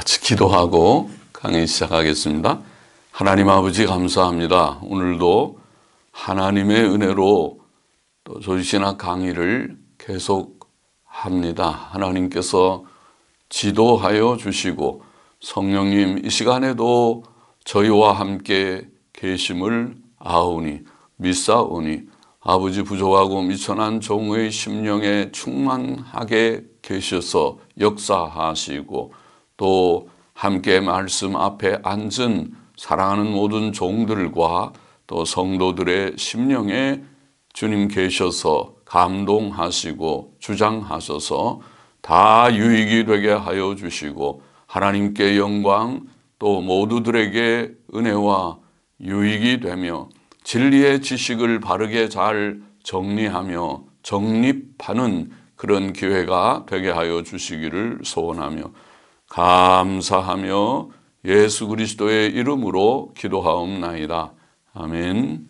같이 기도하고 강의 시작하겠습니다. 하나님 아버지 감사합니다. 오늘도 하나님의 은혜로 또 조지신학 강의를 계속합니다. 하나님께서 지도하여 주시고 성령님 이 시간에도 저희와 함께 계심을 아오니 믿사오니 아버지 부족하고 미천한 종의 심령에 충만하게 계셔서 역사하시고 또 함께 말씀 앞에 앉은 사랑하는 모든 종들과 또 성도들의 심령에 주님 계셔서 감동하시고 주장하셔서 다 유익이 되게 하여 주시고 하나님께 영광 또 모두들에게 은혜와 유익이 되며 진리의 지식을 바르게 잘 정리하며 정립하는 그런 기회가 되게 하여 주시기를 소원하며 감사하며 예수 그리스도의 이름으로 기도하옵나이다. 아멘.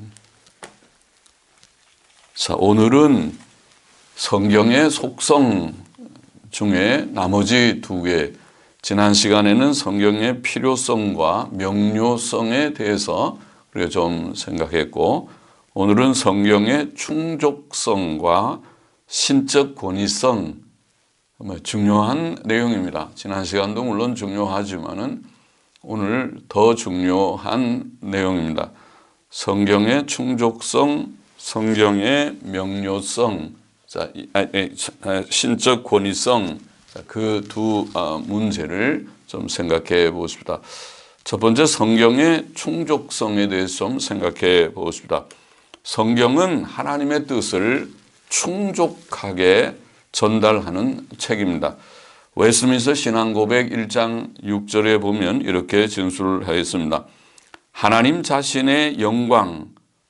자, 오늘은 성경의 속성 중에 나머지 두 개, 지난 시간에는 성경의 필요성과 명료성에 대해서 우리가 좀 생각했고, 오늘은 성경의 충족성과 신적 권위성, 중요한 내용입니다. 지난 시간도 물론 중요하지만은 오늘 더 중요한 내용입니다. 성경의 충족성, 성경의 명료성, 신적 권위성, 그 두 문제를 좀 생각해 보십시다. 첫 번째 성경의 충족성에 대해서 좀 생각해 보십시다. 성경은 하나님의 뜻을 충족하게 전달하는 책입니다. 웨스민스터 신앙고백 1장 6절에 보면 이렇게 진술하였습니다. 하나님 자신의 영광,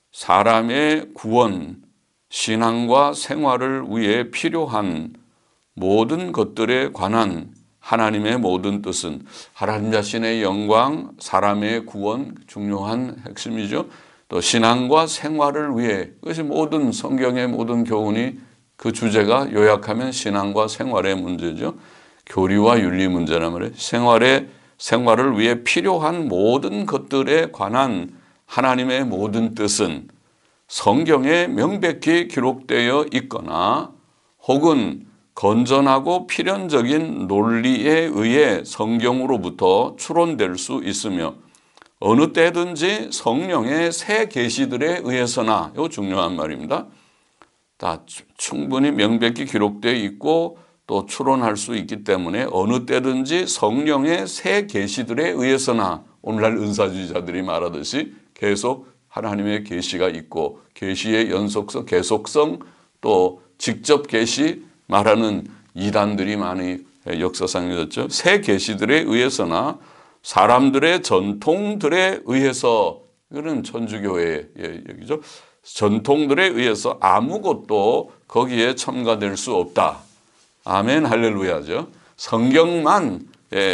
사람의 구원, 신앙과 생활을 위해 필요한 모든 것들에 관한 하나님의 모든 뜻은 하나님 자신의 영광, 사람의 구원, 중요한 핵심이죠. 또 신앙과 생활을 위해, 그것이 모든 성경의 모든 교훈이 그 주제가 요약하면 신앙과 생활의 문제죠. 교리와 윤리 문제란 말이에요. 생활을 위해 필요한 모든 것들에 관한 하나님의 모든 뜻은 성경에 명백히 기록되어 있거나 혹은 건전하고 필연적인 논리에 의해 성경으로부터 추론될 수 있으며 어느 때든지 성령의 새 계시들에 의해서나, 이거 중요한 말입니다. 다 충분히 명백히 기록되어 있고 또 추론할 수 있기 때문에 어느 때든지 성령의 새 계시들에 의해서나, 오늘날 은사주의자들이 말하듯이 계속 하나님의 계시가 있고 계시의 연속성, 계속성, 또 직접 계시 말하는 이단들이 많이 역사상 있었죠. 새 계시들에 의해서나 사람들의 전통들에 의해서, 이거는 천주교의 얘기죠. 전통들에 의해서 아무것도 거기에 첨가될 수 없다. 아멘 할렐루야죠. 성경만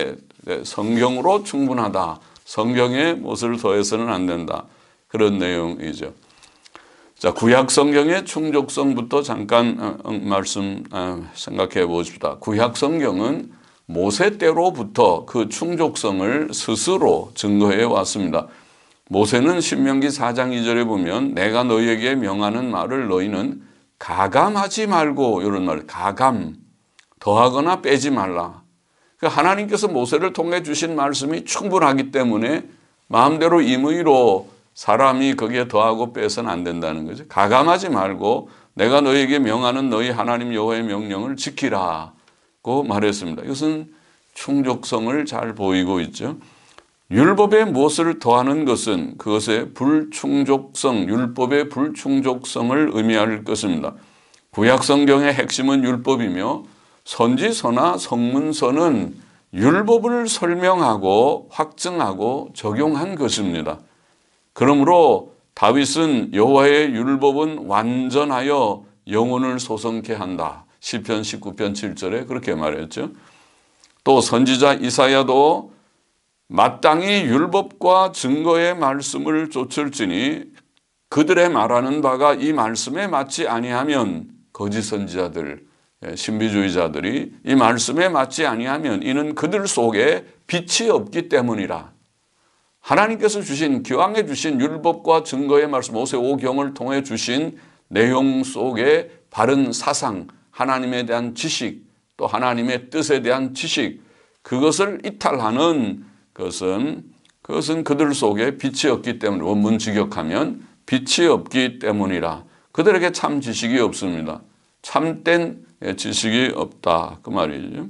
성경으로 충분하다. 성경에 무엇을 더해서는 안 된다. 그런 내용이죠. 자, 구약 성경의 충족성부터 잠깐 말씀 생각해 보십시다. 구약 성경은 모세 때로부터 그 충족성을 스스로 증거해 왔습니다. 모세는 신명기 4장 2절에 보면 내가 너희에게 명하는 말을 너희는 가감하지 말고, 이런 말, 가감, 더하거나 빼지 말라. 하나님께서 모세를 통해 주신 말씀이 충분하기 때문에 마음대로 임의로 사람이 거기에 더하고 빼서는 안 된다는 거죠. 가감하지 말고 내가 너희에게 명하는 너희 하나님 여호와의 명령을 지키라고 말했습니다. 이것은 충족성을 잘 보이고 있죠. 율법에 무엇을 더하는 것은 그것의 불충족성, 율법의 불충족성을 의미할 것입니다. 구약 성경의 핵심은 율법이며 선지서나 성문서는 율법을 설명하고 확증하고 적용한 것입니다. 그러므로 다윗은 여호와의 율법은 완전하여 영혼을 소성케 한다. 시편 19편 7절에 그렇게 말했죠. 또 선지자 이사야도 마땅히 율법과 증거의 말씀을 좇을지니 그들의 말하는 바가 이 말씀에 맞지 아니하면 거짓 선지자들, 신비주의자들이 이 말씀에 맞지 아니하면 이는 그들 속에 빛이 없기 때문이라. 하나님께서 주신 기왕에 주신 율법과 증거의 말씀 모세 5경을 통해 주신 내용 속에 바른 사상, 하나님에 대한 지식, 또 하나님의 뜻에 대한 지식, 그것을 이탈하는 것은 그들 속에 빛이 없기 때문에, 원문 직역하면 빛이 없기 때문이라. 그들에게 참 지식이 없습니다. 참된 지식이 없다, 그 말이죠.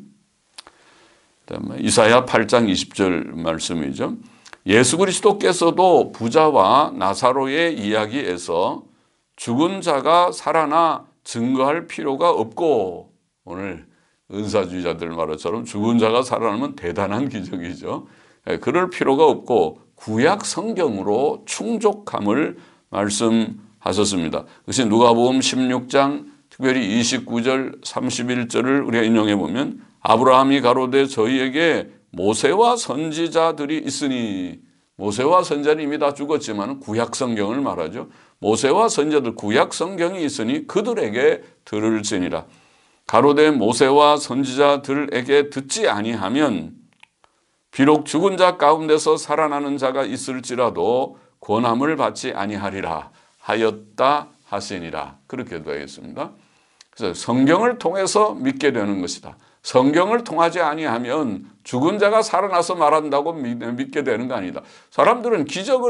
이사야 8장 20절 말씀이죠. 예수 그리스도께서도 부자와 나사로의 이야기에서 죽은 자가 살아나 증거할 필요가 없고, 오늘 은사주의자들 말처럼 죽은 자가 살아나면 대단한 기적이죠. 그럴 필요가 없고 구약 성경으로 충족함을 말씀하셨습니다. 그것이 누가복음 16장 특별히 29절 31절을 우리가 인용해 보면, 아브라함이 가로되 저희에게 모세와 선지자들이 있으니, 모세와 선지자는 이미 다 죽었지만 구약 성경을 말하죠. 모세와 선지자들, 구약 성경이 있으니 그들에게 들을지니라. 가로되 모세와 선지자들에게 듣지 아니하면 비록 죽은 자 가운데서 살아나는 자가 있을지라도 권함을 받지 아니하리라 하였다 하시니라. 그렇게 되어 있습니다. 그래서 성경을 통해서 믿게 되는 것이다. 성경을 통하지 아니하면 죽은 자가 살아나서 말한다고 믿게 되는 거 아니다. 사람들은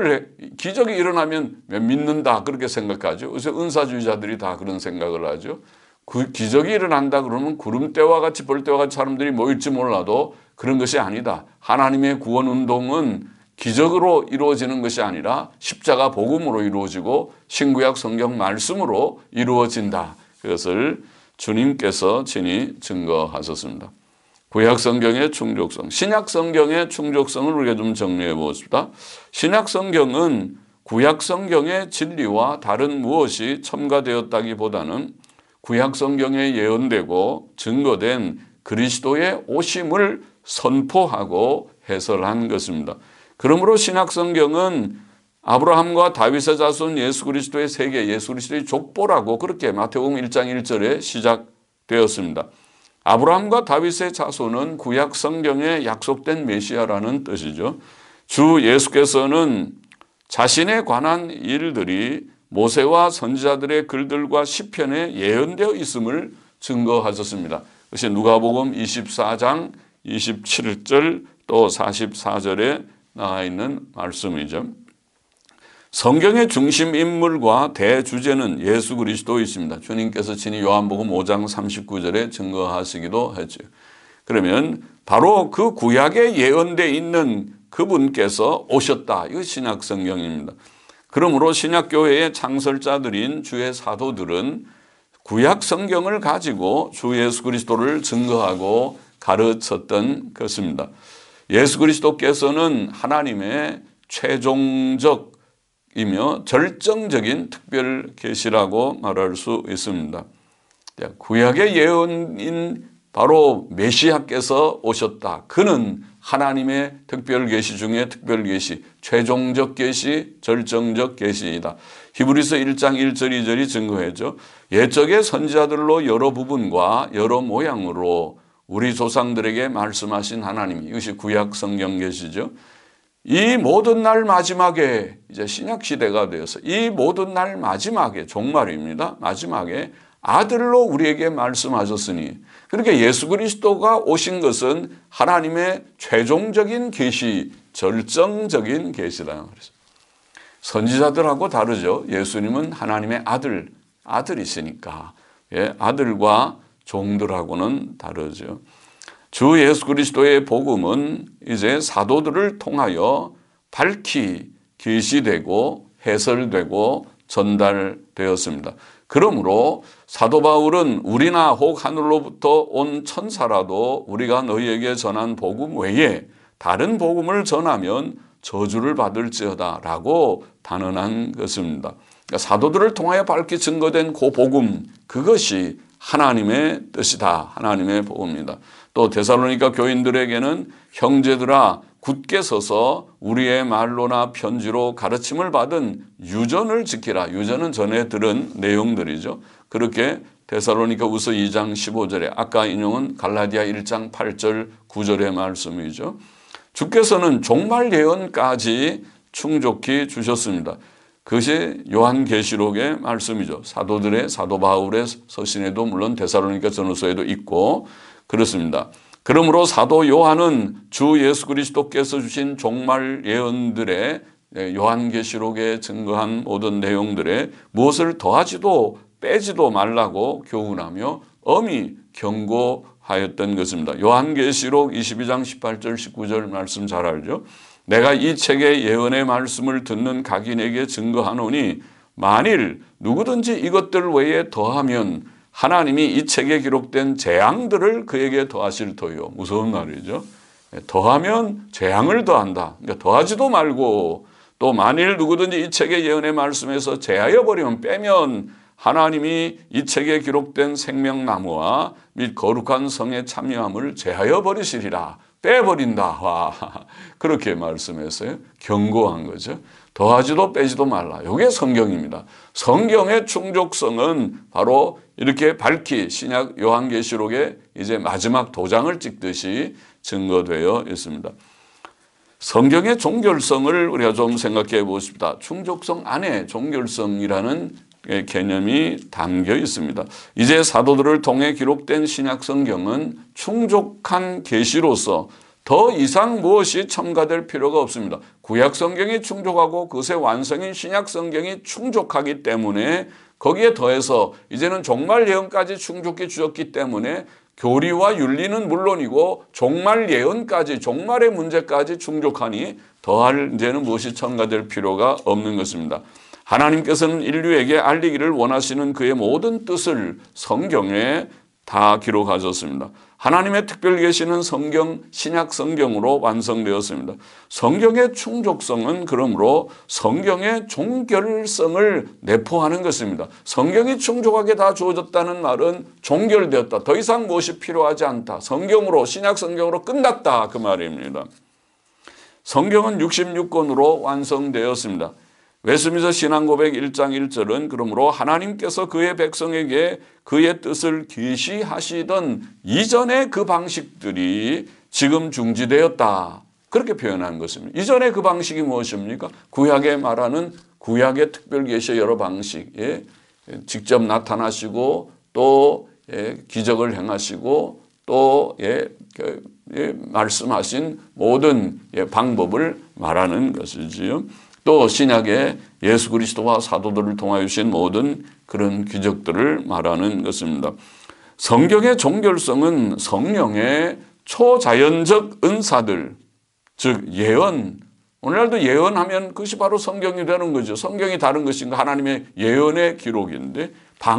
기적이 일어나면 믿는다 그렇게 생각하죠. 그래서 은사주의자들이 다 그런 생각을 하죠. 그 기적이 일어난다 그러면 구름대와 같이 벌대와 같이 사람들이 모일지 몰라도 그런 것이 아니다. 하나님의 구원 운동은 기적으로 이루어지는 것이 아니라 십자가 복음으로 이루어지고 신구약 성경 말씀으로 이루어진다. 그것을 주님께서 친히 증거하셨습니다. 구약 성경의 충족성, 신약 성경의 충족성을 우리가 좀 정리해 보겠습니다. 신약 성경은 구약 성경의 진리와 다른 무엇이 첨가되었다기보다는 구약 성경에 예언되고 증거된 그리스도의 오심을 선포하고 해설한 것입니다. 그러므로 신약 성경은 아브라함과 다윗의 자손 예수 그리스도의 세계, 예수 그리스도의 족보라고 그렇게 마태복음 1장 1절에 시작되었습니다. 아브라함과 다윗의 자손은 구약 성경에 약속된 메시아라는 뜻이죠. 주 예수께서는 자신에 관한 일들이 모세와 선지자들의 글들과 시편에 예언되어 있음을 증거하셨습니다. 그것이 누가복음 24장 27절 또 44절에 나와 있는 말씀이죠. 성경의 중심 인물과 대주제는 예수 그리스도이십니다. 주님께서 친히 요한복음 5장 39절에 증거하시기도 했죠. 그러면 바로 그 구약에 예언되어 있는 그분께서 오셨다. 이거 신약 성경입니다. 그러므로 신약교회의 창설자들인 주의 사도들은 구약 성경을 가지고 주 예수 그리스도를 증거하고 가르쳤던 것입니다. 예수 그리스도께서는 하나님의 최종적이며 절정적인 특별 계시라고 말할 수 있습니다. 구약의 예언인 바로 메시아께서 오셨다. 그는 하나님의 특별 계시 중에 특별 계시, 최종적 계시, 절정적 계시이다. 히브리서 1장 1절 2절이 증거했죠. 옛적의 선지자들로 여러 부분과 여러 모양으로 우리 조상들에게 말씀하신 하나님, 이것이 구약 성경 계시죠. 이 모든 날 마지막에, 이제 신약 시대가 되어서 이 모든 날 마지막에, 종말입니다. 마지막에 아들로 우리에게 말씀하셨으니, 그러니까 예수 그리스도가 오신 것은 하나님의 최종적인 계시, 절정적인 계시다. 그래서 선지자들하고 다르죠. 예수님은 하나님의 아들이시니까 아들과 종들하고는 다르죠. 주 예수 그리스도의 복음은 이제 사도들을 통하여 밝히 계시되고 해설되고 전달되었습니다. 그러므로 사도 바울은 우리나 혹 하늘로부터 온 천사라도 우리가 너희에게 전한 복음 외에 다른 복음을 전하면 저주를 받을지어다 라고 단언한 것입니다. 그러니까 사도들을 통하여 밝히 증거된 그 복음, 그것이 하나님의 뜻이다. 하나님의 복음입니다. 또 데살로니가 교인들에게는 형제들아 굳게 서서 우리의 말로나 편지로 가르침을 받은 유전을 지키라. 유전은 전에 들은 내용들이죠. 그렇게 데살로니가후서 2장 15절에 아까 인용은 갈라디아 1장 8절 9절의 말씀이죠. 주께서는 종말 예언까지 충족히 주셨습니다. 그것이 요한계시록의 말씀이죠. 사도 바울의 서신에도 물론 데살로니가 전후서에도 있고 그렇습니다. 그러므로 사도 요한은 주 예수 그리스도께서 주신 종말 예언들의 요한계시록에 증거한 모든 내용들에 무엇을 더하지도 빼지도 말라고 교훈하며 엄히 경고하였던 것입니다. 요한계시록 22장 18절 19절 말씀 잘 알죠. 내가 이 책의 예언의 말씀을 듣는 각인에게 증거하노니 만일 누구든지 이것들 외에 더하면 하나님이 이 책에 기록된 재앙들을 그에게 더하실 터요. 무서운 말이죠. 더하면 재앙을 더한다. 그러니까 더하지도 말고 또 만일 누구든지 이 책의 예언의 말씀에서 제하여 버리면 빼면 하나님이 이 책에 기록된 생명나무와 및 거룩한 성의 참여함을 제하여 버리시리라. 빼버린다. 와, 그렇게 말씀했어요. 경고한 거죠. 더하지도 빼지도 말라. 이게 성경입니다. 성경의 충족성은 바로 이렇게 밝히 신약 요한계시록에 이제 마지막 도장을 찍듯이 증거되어 있습니다. 성경의 종결성을 우리가 좀 생각해 보십시다. 충족성 안에 종결성이라는 개념이 담겨 있습니다. 이제 사도들을 통해 기록된 신약 성경은 충족한 계시로서 더 이상 무엇이 첨가될 필요가 없습니다. 구약 성경이 충족하고 그것의 완성인 신약 성경이 충족하기 때문에 거기에 더해서 이제는 종말 예언까지 충족히 주었기 때문에 교리와 윤리는 물론이고 종말 예언까지 종말의 문제까지 충족하니 더할 이제는 무엇이 첨가될 필요가 없는 것입니다. 하나님께서는 인류에게 알리기를 원하시는 그의 모든 뜻을 성경에 다 기록하셨습니다. 하나님의 특별 계시는 성경, 신약 성경으로 완성되었습니다. 성경의 충족성은 그러므로 성경의 종결성을 내포하는 것입니다. 성경이 충족하게 다 주어졌다는 말은 종결되었다. 더 이상 무엇이 필요하지 않다. 성경으로, 신약 성경으로 끝났다. 그 말입니다. 성경은 66권으로 완성되었습니다. 웨스민스터 신앙고백 1장 1절은 그러므로 하나님께서 그의 백성에게 그의 뜻을 계시하시던 이전의 그 방식들이 지금 중지되었다. 그렇게 표현한 것입니다. 이전의 그 방식이 무엇입니까? 구약에 말하는 구약의 특별 계시의 여러 방식에 직접 나타나시고 또 기적을 행하시고 또 말씀하신 모든 방법을 말하는 것이지요. 또 신약에 예수 그리스도와 사도들을 통하여 주신 모든 그런 기적들을 말하는 것입니다. 성경의 종결성은 성령의 초자연적 은사들, 즉 예언, 오늘날도 예언하면 그것이 바로 성경이 되는 거죠. 성경이 다른 것인가? 하나님의 예언의 기록인데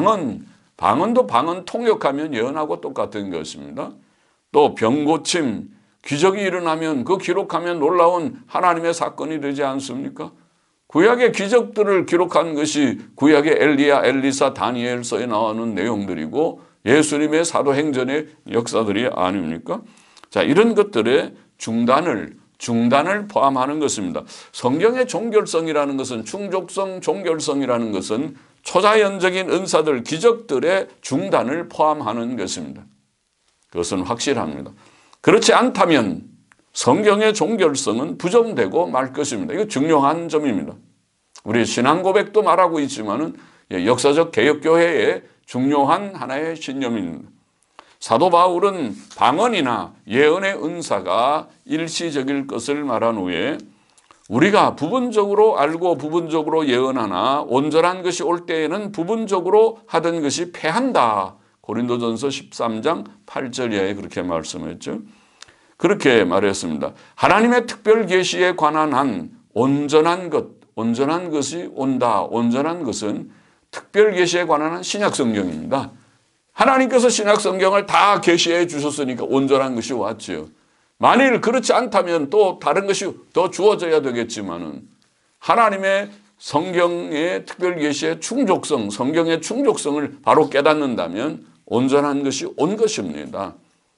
방언도 방언 통역하면 예언하고 똑같은 것입니다. 또 병고침, 기적이 일어나면 그 기록하면 놀라운 하나님의 사건이 되지 않습니까? 구약의 기적들을 기록한 것이 구약의 엘리야, 엘리사, 다니엘서에 나오는 내용들이고 예수님의 사도행전의 역사들이 아닙니까? 자, 이런 것들의 중단을 포함하는 것입니다. 성경의 종결성이라는 것은 충족성, 종결성이라는 것은 초자연적인 은사들, 기적들의 중단을 포함하는 것입니다. 그것은 확실합니다. 그렇지 않다면 성경의 종결성은 부정되고 말 것입니다. 이거 중요한 점입니다. 우리 신앙 고백도 말하고 있지만은 역사적 개혁교회의 중요한 하나의 신념입니다. 사도 바울은 방언이나 예언의 은사가 일시적일 것을 말한 후에 우리가 부분적으로 알고 부분적으로 예언하나 온전한 것이 올 때에는 부분적으로 하던 것이 패한다. 고린도전서 13장 8절 이하에 그렇게 말씀했죠. 그렇게 말했습니다. 하나님의 특별 계시에 관한 한 온전한 것이 온다. 온전한 것은 특별 계시에 관한 한 신약 성경입니다. 하나님께서 신약 성경을 다 계시해 주셨으니까 온전한 것이 왔지요. 만일 그렇지 않다면 또 다른 것이 더 주어져야 되겠지만은 하나님의 성경의 특별 계시의 충족성, 성경의 충족성을 바로 깨닫는다면 온전한 것이 온 것입니다.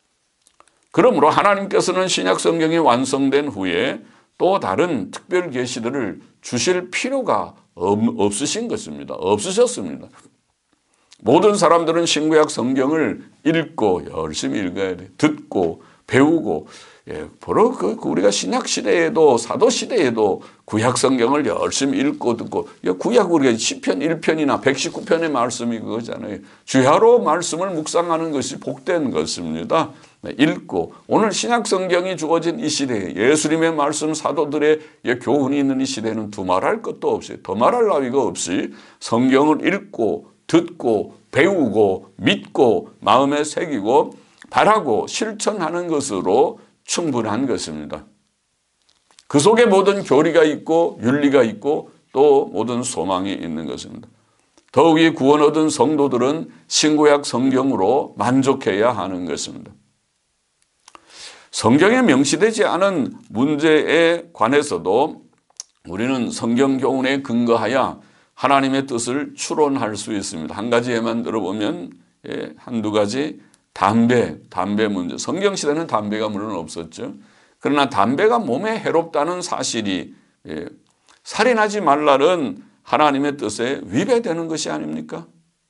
그러므로 하나님께서는 신약 성경이 완성된 후에 또 다른 특별 계시들을 주실 필요가 없으신 것입니다. 없으셨습니다. 모든 사람들은 신구약 성경을 읽고 열심히 읽어야 돼. 듣고 배우고. 바로 우리가 신약 시대에도 사도 시대에도 구약 성경을 열심히 읽고 듣고, 구약 우리가 시편 1편이나 119편의 말씀이 그거잖아요. 주야로 말씀을 묵상하는 것이 복된 것입니다. 읽고, 오늘 신약 성경이 주어진 이 시대에 예수님의 말씀, 사도들의 교훈이 있는 이 시대에는 두말할 것도 없이, 더 말할 나위가 없이 성경을 읽고 듣고 배우고 믿고 마음에 새기고 바라고 실천하는 것으로 충분한 것입니다. 그 속에 모든 교리가 있고 윤리가 있고 또 모든 소망이 있는 것입니다. 더욱이 구원 얻은 성도들은 신구약 성경으로 만족해야 하는 것입니다. 성경에 명시되지 않은 문제에 관해서도 우리는 성경 교훈에 근거하여 하나님의 뜻을 추론할 수 있습니다. 한 가지 예만 들어보면 한두 가지, 담배 문제. 성경 시대는 담배가 물론 없었죠. 그러나 담배가 몸에 해롭다는 사실이, 살인하지 말라는 하나님의 뜻에 위배되는 것이 아닙니까?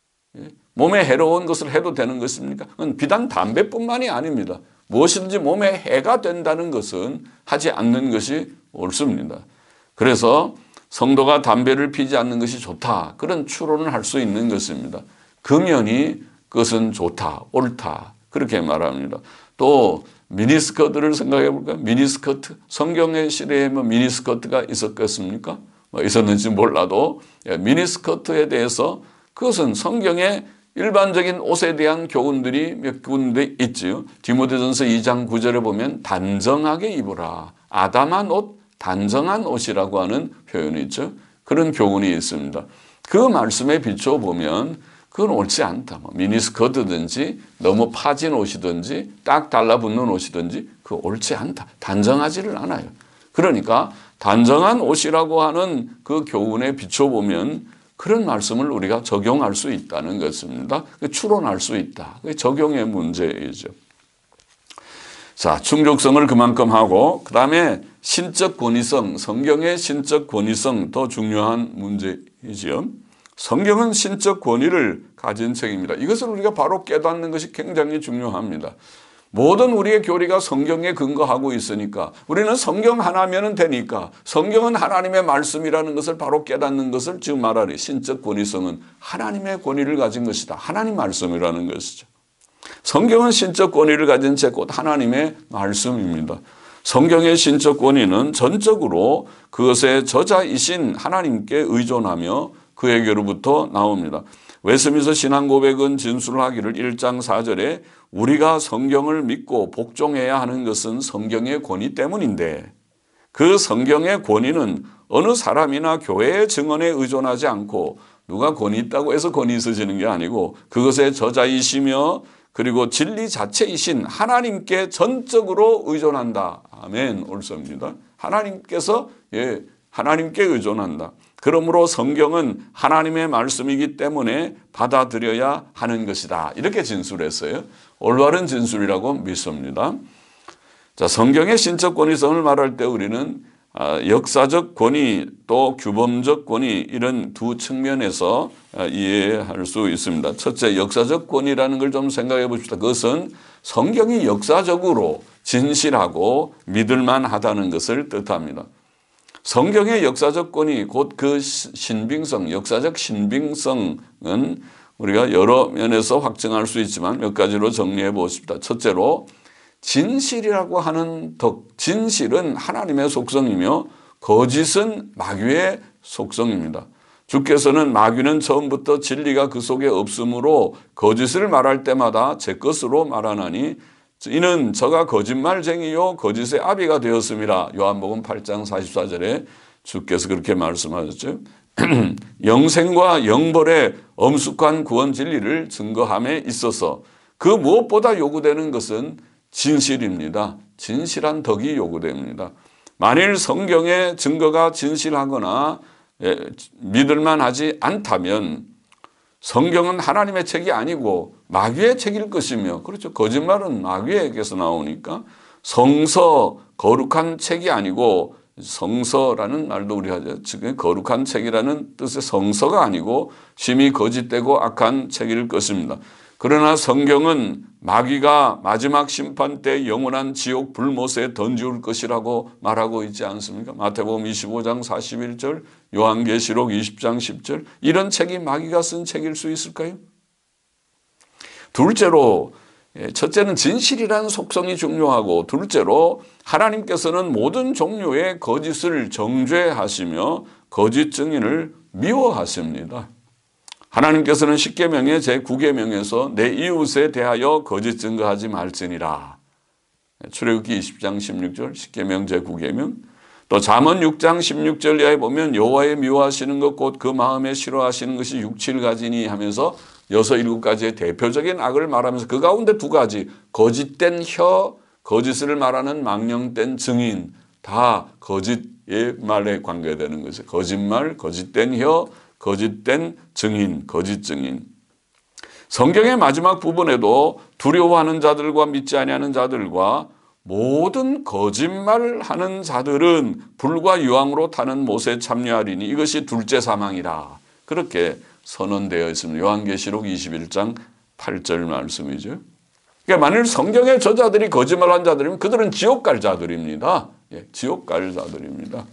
몸에 해로운 것을 해도 되는 것입니까? 그건 비단 담배뿐만이 아닙니다. 무엇이든지 몸에 해가 된다는 것은 하지 않는 것이 옳습니다. 그래서 성도가 담배를 피지 않는 것이 좋다, 그런 추론을 할 수 있는 것입니다. 금연이 그것은 좋다, 옳다, 그렇게 말합니다. 또 미니스커트를 생각해 볼까요? 미니스커트, 성경의 시대에 미니스커트가 있었겠습니까? 있었는지 몰라도 미니스커트에 대해서, 그것은 성경의 일반적인 옷에 대한 교훈들이 몇 군데 있지요. 디모데전서 2장 9절에 보면 단정하게 입으라, 아담한 옷, 단정한 옷이라고 하는 표현이 있죠. 그런 교훈이 있습니다. 그 말씀에 비춰 보면 그건 옳지 않다. 미니스커트든지 너무 파진 옷이든지 딱 달라붙는 옷이든지 그거 옳지 않다. 단정하지를 않아요. 그러니까 단정한 옷이라고 하는 그 교훈에 비춰 보면 그런 말씀을 우리가 적용할 수 있다는 것입니다. 추론할 수 있다. 그게 적용의 문제이죠. 자, 충족성을 그만큼 하고, 그 다음에 신적 권위성, 성경의 신적 권위성, 더 중요한 문제이지요. 성경은 신적 권위를 가진 책입니다. 이것을 우리가 바로 깨닫는 것이 굉장히 중요합니다. 모든 우리의 교리가 성경에 근거하고 있으니까, 우리는 성경 하나면 되니까, 성경은 하나님의 말씀이라는 것을 바로 깨닫는 것을 지금 말하리. 신적 권위성은 하나님의 권위를 가진 것이다. 하나님 말씀이라는 것이죠. 성경은 신적 권위를 가진 책, 곧 하나님의 말씀입니다. 성경의 신적 권위는 전적으로 그것의 저자이신 하나님께 의존하며 그에게로부터 나옵니다. 웨스민스터 신앙고백은 진술하기를 1장 4절에 우리가 성경을 믿고 복종해야 하는 것은 성경의 권위 때문인데, 그 성경의 권위는 어느 사람이나 교회의 증언에 의존하지 않고, 누가 권위 있다고 해서 권위 있어지는 게 아니고 그것의 저자이시며 그리고 진리 자체이신 하나님께 전적으로 의존한다. 아멘. 옳습니다. 하나님께서, 하나님께 의존한다. 그러므로 성경은 하나님의 말씀이기 때문에 받아들여야 하는 것이다. 이렇게 진술했어요. 올바른 진술이라고 믿습니다. 자, 성경의 신적 권위성을 말할 때 우리는 역사적 권위 또 규범적 권위, 이런 두 측면에서 이해할 수 있습니다. 첫째, 역사적 권위라는 걸 좀 생각해 봅시다. 그것은 성경이 역사적으로 진실하고 믿을만하다는 것을 뜻합니다. 성경의 역사적 권위, 곧 그 신빙성, 역사적 신빙성은 우리가 여러 면에서 확증할 수 있지만 몇 가지로 정리해 보십시다. 첫째로, 진실이라고 하는 덕, 진실은 하나님의 속성이며 거짓은 마귀의 속성입니다. 주께서는 마귀는 처음부터 진리가 그 속에 없으므로 거짓을 말할 때마다 제 것으로 말하나니 이는 저가 거짓말쟁이요 거짓의 아비가 되었음이라. 요한복음 8장 44절에 주께서 그렇게 말씀하셨죠. 영생과 영벌의 엄숙한 구원 진리를 증거함에 있어서 그 무엇보다 요구되는 것은 진실입니다. 진실한 덕이 요구됩니다. 만일 성경의 증거가 진실하거나 믿을만하지 않다면 성경은 하나님의 책이 아니고 마귀의 책일 것이며, 그렇죠. 거짓말은 마귀에게서 나오니까 성서, 거룩한 책이 아니고 성서라는 말도 우리가 하죠. 지금 거룩한 책이라는 뜻의 성서가 아니고 심히 거짓되고 악한 책일 것입니다. 그러나 성경은 마귀가 마지막 심판 때 영원한 지옥 불못에 던지울 것이라고 말하고 있지 않습니까? 마태복음 25장 41절, 요한계시록 20장 10절, 이런 책이 마귀가 쓴 책일 수 있을까요? 둘째로, 첫째는 진실이라는 속성이 중요하고, 둘째로 하나님께서는 모든 종류의 거짓을 정죄하시며 거짓 증인을 미워하십니다. 하나님께서는 십계명의 제9계명에서 내 이웃에 대하여 거짓 증거하지 말지니라. 출애굽기 20장 16절 십계명 제9계명. 또 잠언 6장 16절 이하에 보면 여호와의 미워하시는 것 곧 그 마음에 싫어하시는 것이 6, 7가지니 하면서 6, 7가지의 대표적인 악을 말하면서 그 가운데 2가지 거짓된 혀, 거짓을 말하는 망령된 증인, 다 거짓의 말에 관계되는 것이죠. 거짓말, 거짓된 혀, 거짓된 증인, 거짓 증인. 성경의 마지막 부분에도 두려워하는 자들과 믿지 아니하는 자들과 모든 거짓말하는 자들은 불과 유황으로 타는 못에 참여하리니 이것이 둘째 사망이라. 그렇게 선언되어 있습니다. 요한계시록 21장 8절 말씀이죠. 그러니까 만일 성경의 저자들이 거짓말한 자들이면 그들은 지옥 갈 자들입니다. 지옥 갈 자들입니다.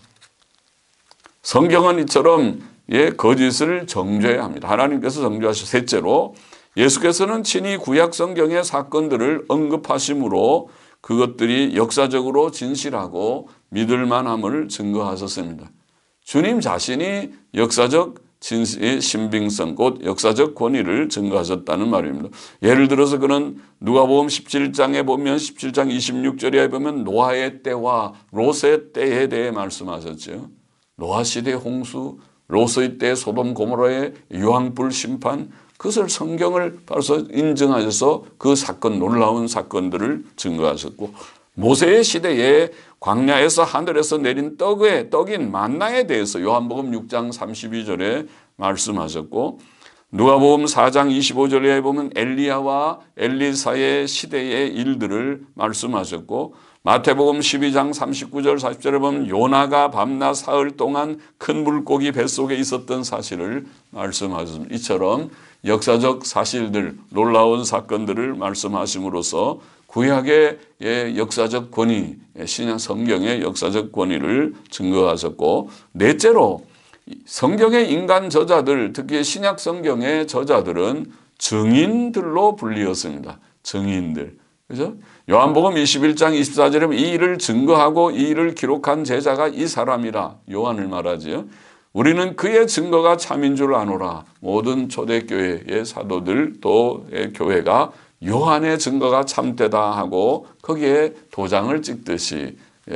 성경은 이처럼 거짓을 정죄합니다. 하나님께서 정죄하시고, 셋째로 예수께서는 친히 구약 성경의 사건들을 언급하심으로 그것들이 역사적으로 진실하고 믿을 만함을 증거하셨습니다. 주님 자신이 역사적 신빙성, 곧 역사적 권위를 증거하셨다는 말입니다. 예를 들어서 그는 누가복음 17장에 보면 17장 26절에 보면 노아의 때와 롯의 때에 대해 말씀하셨죠. 노아 시대 홍수, 롯의 때 소돔 고모라의 유황불 심판, 그것을 성경을 벌써 인정하셔서 그 사건, 놀라운 사건들을 증거하셨고, 모세의 시대에 광야에서 하늘에서 내린 떡인 만나에 대해서 요한복음 6장 32절에 말씀하셨고, 누가복음 4장 25절에 보면 엘리야와 엘리사의 시대의 일들을 말씀하셨고, 마태복음 12장 39절 40절에 보면 요나가 밤낮 사흘 동안 큰 물고기 뱃속에 있었던 사실을 말씀하셨습니다. 이처럼 역사적 사실들, 놀라운 사건들을 말씀하심으로써 구약의 역사적 권위, 신약 성경의 역사적 권위를 증거하셨고, 넷째로 성경의 인간 저자들, 특히 신약 성경의 저자들은 증인들로 불리었습니다. 증인들. 그죠? 요한복음 21장 24절에 이 일을 증거하고 이 일을 기록한 제자가 이 사람이라 요한을 말하지요. 우리는 그의 증거가 참인 줄 아노라. 모든 초대교회의 사도들 또 교회가 요한의 증거가 참되다 하고 거기에 도장을 찍듯이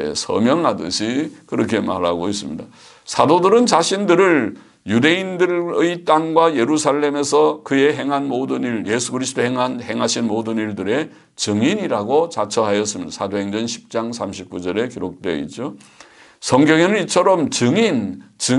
서명하듯이 그렇게 말하고 있습니다. 사도들은 자신들을 유대인들의 땅과 예루살렘에서 그의 행한 모든 일, 예수 그리스도 행하신 모든 일들의 증인이라고 자처하였습니다. 사도행전 10장 39절에 기록되어 있죠. 성경에는 이처럼 증인,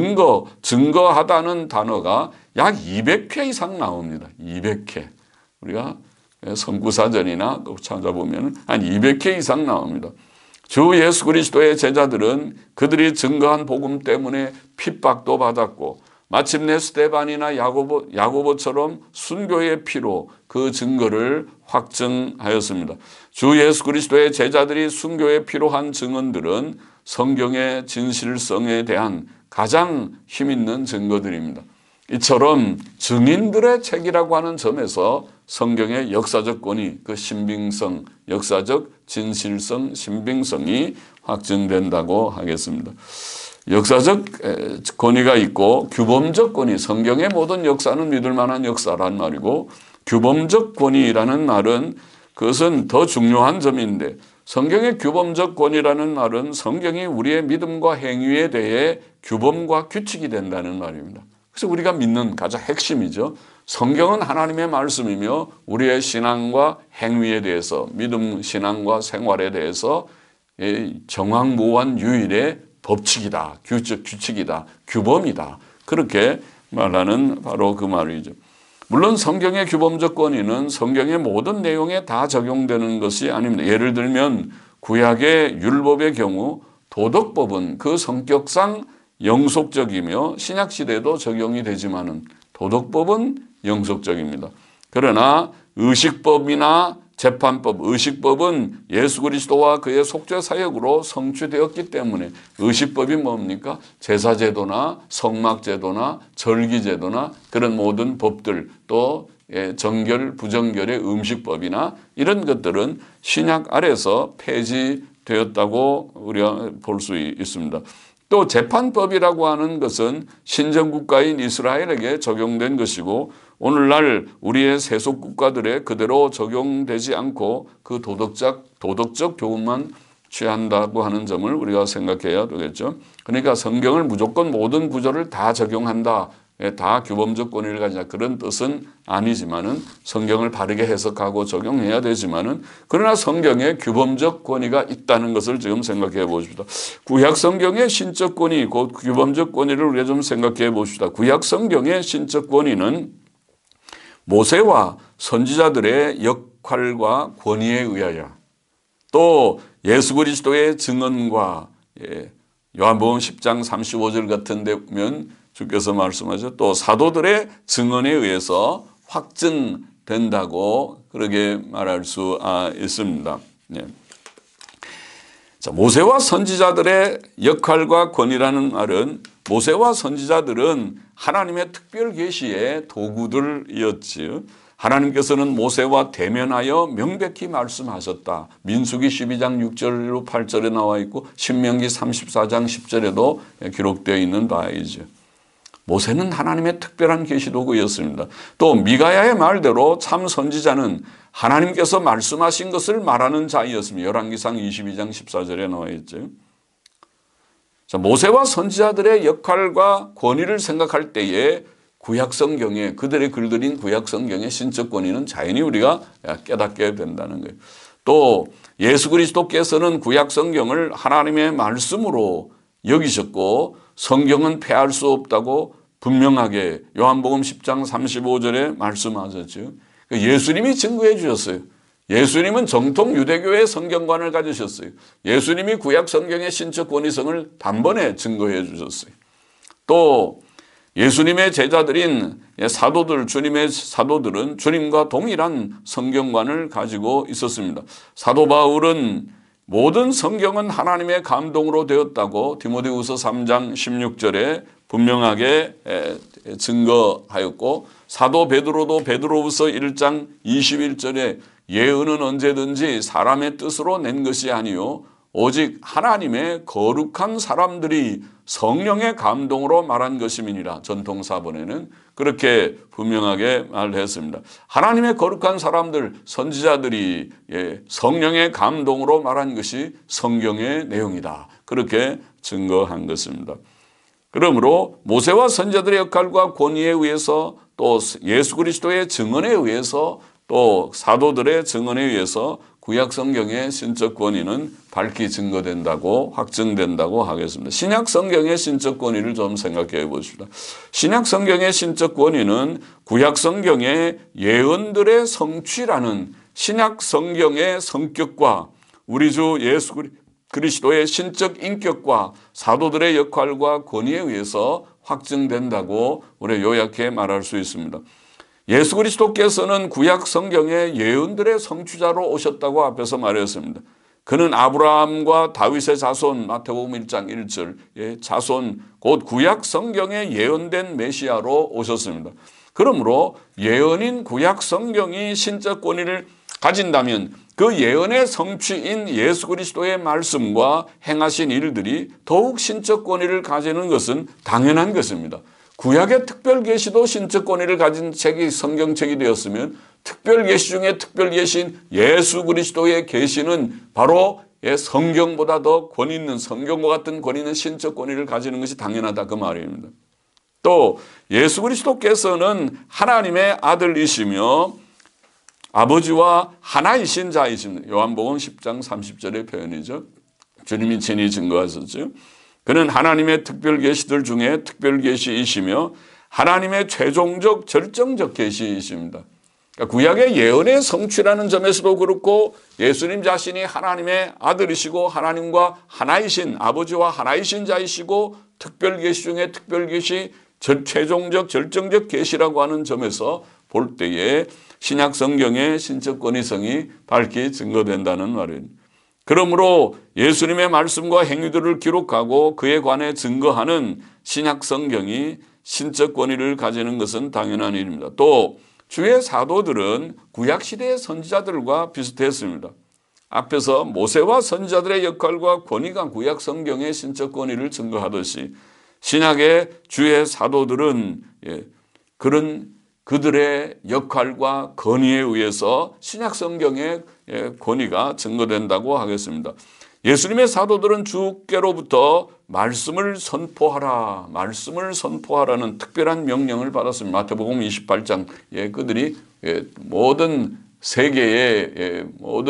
증거하다는 단어가 약 200회 이상 나옵니다. 200회. 우리가 성구사전이나 또 찾아보면 한 200회 이상 나옵니다. 주 예수 그리스도의 제자들은 그들이 증거한 복음 때문에 핍박도 받았고, 마침내 스데반이나 야고보처럼 순교의 피로 그 증거를 확증하였습니다. 주 예수 그리스도의 제자들이 순교의 피로 한 증언들은 성경의 진실성에 대한 가장 힘있는 증거들입니다. 이처럼 증인들의 책이라고 하는 점에서 성경의 역사적 권위, 그 신빙성, 역사적 진실성, 신빙성이 확증된다고 하겠습니다. 역사적 권위가 있고 규범적 권위, 성경의 모든 역사는 믿을 만한 역사란 말이고, 규범적 권위라는 말은 그것은 더 중요한 점인데, 성경의 규범적 권위라는 말은 성경이 우리의 믿음과 행위에 대해 규범과 규칙이 된다는 말입니다. 그래서 우리가 믿는 가장 핵심이죠. 성경은 하나님의 말씀이며 우리의 신앙과 행위에 대해서, 믿음, 신앙과 생활에 대해서 정확무한 유일의 법칙이다, 규칙이다, 규범이다, 그렇게 말하는 바로 그 말이죠. 물론 성경의 규범적 권위는 성경의 모든 내용에 다 적용되는 것이 아닙니다. 예를 들면 구약의 율법의 경우 도덕법은 그 성격상 영속적이며 신약시대에도 적용이 되지만은 도덕법은 영속적입니다. 그러나 의식법이나 재판법, 의식법은 예수 그리스도와 그의 속죄 사역으로 성취되었기 때문에 의식법이 뭡니까? 제사제도나 성막제도나 절기제도나 그런 모든 법들 또 정결, 부정결의 음식법이나 이런 것들은 신약 아래서 폐지되었다고 우리가 볼 수 있습니다. 또 재판법이라고 하는 것은 신정국가인 이스라엘에게 적용된 것이고 오늘날 우리의 세속 국가들에 그대로 적용되지 않고 그 도덕적 교훈만 취한다고 하는 점을 우리가 생각해야 되겠죠. 그러니까 성경을 무조건 모든 구절을 다 적용한다. 다 규범적 권위를 가진다. 그런 뜻은 아니지만은 성경을 바르게 해석하고 적용해야 되지만은 그러나 성경에 규범적 권위가 있다는 것을 지금 생각해 보십시다. 구약 성경의 신적 권위, 곧 규범적 권위를 우리가 좀 생각해 봅시다. 구약 성경의 신적 권위는 모세와 선지자들의 역할과 권위에 의하여 또 예수 그리스도의 증언과 요한복음 10장 35절 같은 데 보면 주께서 말씀하죠. 또 사도들의 증언에 의해서 확증된다고 그렇게 말할 수 있습니다. 네. 자, 모세와 선지자들의 역할과 권위라는 말은 모세와 선지자들은 하나님의 특별 계시의 도구들이었지요. 하나님께서는 모세와 대면하여 명백히 말씀하셨다. 민수기 12장 6절로 8절에 나와 있고 신명기 34장 10절에도 기록되어 있는 바이죠. 모세는 하나님의 특별한 계시 도구였습니다. 또 미가야의 말대로 참 선지자는 하나님께서 말씀하신 것을 말하는 자이었습니다. 열왕기상 22장 14절에 나와 있죠. 자, 모세와 선지자들의 역할과 권위를 생각할 때에 구약성경에 그들의 글들인 구약성경의 신적 권위는 자연히 우리가 깨닫게 된다는 거예요. 또 예수 그리스도께서는 구약성경을 하나님의 말씀으로 여기셨고 성경은 폐할 수 없다고 분명하게 요한복음 10장 35절에 말씀하셨죠. 예수님이 증거해 주셨어요. 예수님은 정통 유대교의 성경관을 가지셨어요. 예수님이 구약 성경의 신적 권위성을 단번에 증거해 주셨어요. 또 예수님의 제자들인 사도들, 주님의 사도들은 주님과 동일한 성경관을 가지고 있었습니다. 사도 바울은 모든 성경은 하나님의 감동으로 되었다고 디모데후서 3장 16절에 분명하게 증거하였고 사도 베드로도 베드로후서 1장 21절에 예언은 언제든지 사람의 뜻으로 낸 것이 아니요 오직 하나님의 거룩한 사람들이 성령의 감동으로 말한 것임이니라. 전통사본에는 그렇게 분명하게 말했습니다. 하나님의 거룩한 사람들, 선지자들이 성령의 감동으로 말한 것이 성경의 내용이다. 그렇게 증거한 것입니다. 그러므로 모세와 선지자들의 역할과 권위에 의해서 또 예수 그리스도의 증언에 의해서 또 사도들의 증언에 의해서 구약 성경의 신적 권위는 밝히 증거된다고 확증된다고 하겠습니다. 신약 성경의 신적 권위를 좀 생각해 보십시다. 신약 성경의 신적 권위는 구약 성경의 예언들의 성취라는 신약 성경의 성격과 우리 주 예수 그리스도의 신적 인격과 사도들의 역할과 권위에 의해서 확증된다고 우리 요약해 말할 수 있습니다. 예수 그리스도께서는 구약 성경의 예언들의 성취자로 오셨다고 앞에서 말했습니다. 그는 아브라함과 다윗의 자손, 마태복음 1장 1절의 자손, 곧 구약 성경에 예언된 메시아로 오셨습니다. 그러므로 예언인 구약 성경이 신적 권위를 가진다면 그 예언의 성취인 예수 그리스도의 말씀과 행하신 일들이 더욱 신적 권위를 가지는 것은 당연한 것입니다. 구약의 특별 계시도 신적 권위를 가진 책이 성경책이 되었으면 특별 계시 중에 특별 계시인 예수 그리스도의 계시는 바로 성경보다 더 권위 있는 성경과 같은 권위 있는 신적 권위를 가지는 것이 당연하다 그 말입니다. 또 예수 그리스도께서는 하나님의 아들이시며 아버지와 하나이신 자이십니다. 요한복음 10장 30절의 표현이죠. 주님이 친히 증거하셨죠. 그는 하나님의 특별 계시들 중에 특별 계시이시며 하나님의 최종적 절정적 계시이십니다. 그러니까 구약의 예언의 성취라는 점에서도 그렇고 예수님 자신이 하나님의 아들이시고 하나님과 하나이신 아버지와 하나이신 자이시고 특별 계시 중에 특별 계시 최종적 절정적 계시라고 하는 점에서 볼 때에 신약 성경의 신적 권위성이 밝히 증거된다는 말입니다. 그러므로 예수님의 말씀과 행위들을 기록하고 그에 관해 증거하는 신약 성경이 신적 권위를 가지는 것은 당연한 일입니다. 또 주의 사도들은 구약시대의 선지자들과 비슷했습니다. 앞에서 모세와 선지자들의 역할과 권위가 구약 성경의 신적 권위를 증거하듯이 신약의 주의 사도들은 그들의 역할과 권위에 의해서 신약 성경의 권위가 증거된다고 하겠습니다. 예수님의 사도들은 주께로부터 말씀을 선포하라는 특별한 명령을 받았습니다. 마태복음 28장 그들이 모든 세계에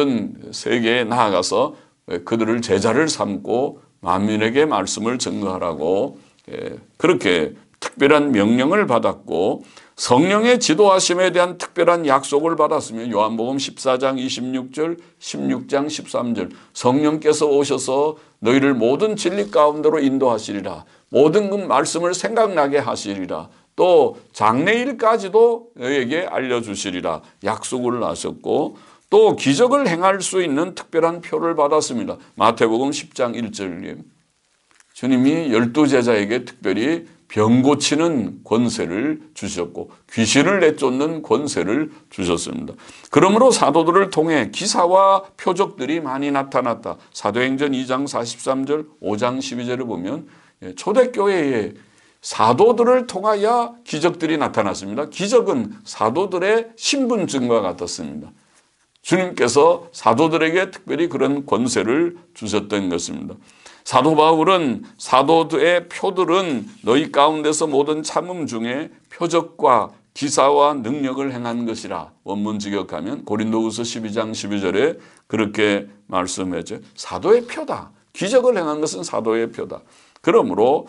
나아가서 그들을 제자를 삼고 만민에게 말씀을 증거하라고 그렇게 특별한 명령을 받았고 성령의 지도하심에 대한 특별한 약속을 받았으며 요한복음 14장 26절 16장 13절 성령께서 오셔서 너희를 모든 진리 가운데로 인도하시리라. 모든 그 말씀을 생각나게 하시리라. 또 장래일까지도 너희에게 알려주시리라. 약속을 하셨고 또 기적을 행할 수 있는 특별한 표를 받았습니다. 마태복음 10장 1절 주님이 12제자에게 특별히 병 고치는 권세를 주셨고 귀신을 내쫓는 권세를 주셨습니다. 그러므로 사도들을 통해 기사와 표적들이 많이 나타났다. 사도행전 2장 43절 5장 12절을 보면 초대교회에 사도들을 통하여 기적들이 나타났습니다. 기적은 사도들의 신분증과 같았습니다. 주님께서 사도들에게 특별히 그런 권세를 주셨던 것입니다. 사도 바울은 사도들의 표들은 너희 가운데서 모든 참음 중에 표적과 기사와 능력을 행한 것이라. 원문 직역하면 고린도후서 12장 12절에 그렇게 말씀했죠. 사도의 표다. 기적을 행한 것은 사도의 표다. 그러므로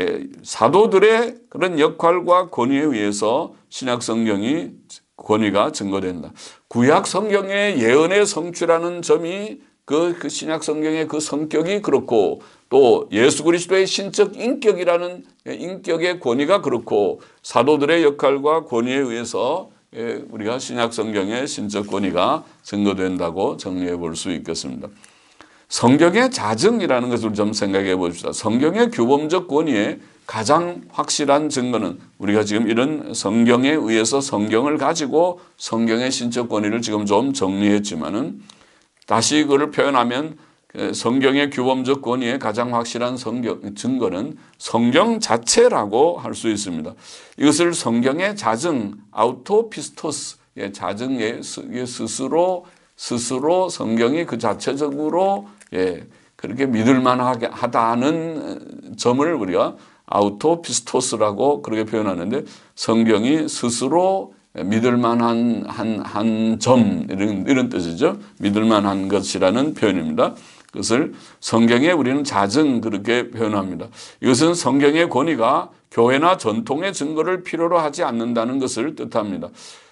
사도들의 그런 역할과 권위에 의해서 신약 성경이 권위가 증거된다. 구약 성경의 예언의 성취라는 점이 그 신약 성경의 그 성격이 그렇고 또 예수 그리스도의 신적 인격이라는 인격의 권위가 그렇고 사도들의 역할과 권위에 의해서 우리가 신약 성경의 신적 권위가 증거된다고 정리해 볼 수 있겠습니다. 성경의 자증이라는 것을 좀 생각해 봅시다. 성경의 규범적 권위의 가장 확실한 증거는 우리가 지금 이런 성경에 의해서 성경을 가지고 성경의 신적 권위를 지금 좀 정리했지만은 다시 그걸 표현하면 성경의 규범적 권위의 가장 확실한 증거는 성경 자체라고 할 수 있습니다. 이것을 성경의 자증, 아우토피스토스, 자증의 스스로 성경이 그 자체적으로 그렇게 믿을만하다는 점을 우리가 아우토피스토스라고 그렇게 표현하는데 성경이 스스로 믿을만한 한 점 이런 뜻이죠. 믿을만한 것이라는 표현입니다. 그것을 성경에 우리는 자증 그렇게 표현합니다. 이것은 성경의 권위가 교회나 전통의 증거를 필요로 하지 않는다는 것을 뜻합니다.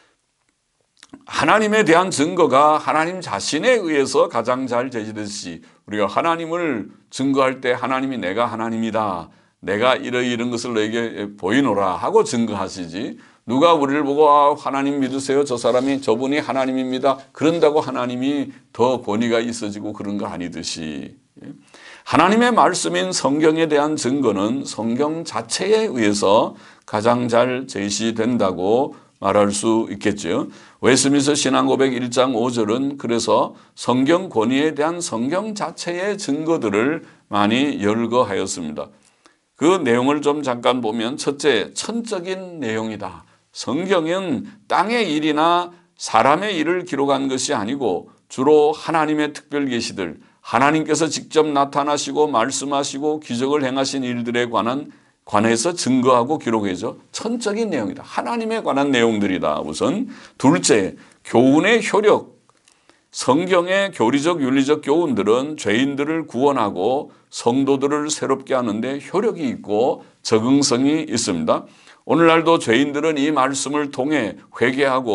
하나님에 대한 증거가 하나님 자신에 의해서 가장 잘 제시되듯이 우리가 하나님을 증거할 때 하나님이 내가 하나님이다. 내가 이런 것을 너에게 보이노라 하고 증거하시지 누가 우리를 보고 하나님 믿으세요. 저분이 하나님입니다. 그런다고 하나님이 더 권위가 있어지고 그런 거 아니듯이 하나님의 말씀인 성경에 대한 증거는 성경 자체에 의해서 가장 잘 제시된다고 말할 수 있겠죠. 웨스민스터 신앙고백 1장 5절은 그래서 성경 권위에 대한 성경 자체의 증거들을 많이 열거하였습니다. 그 내용을 좀 잠깐 보면 첫째, 천적인 내용이다. 성경은 땅의 일이나 사람의 일을 기록한 것이 아니고 주로 하나님의 특별 계시들, 하나님께서 직접 나타나시고 말씀하시고 기적을 행하신 일들에 관해서 증거하고 기록해서 천적인 내용이다. 하나님에 관한 내용들이다. 우선 둘째, 교훈의 효력. 성경의 교리적 윤리적 교훈들은 죄인들을 구원하고 성도들을 새롭게 하는데 효력이 있고 적응성이 있습니다. 오늘날도 죄인들은 이 말씀을 통해 회개하고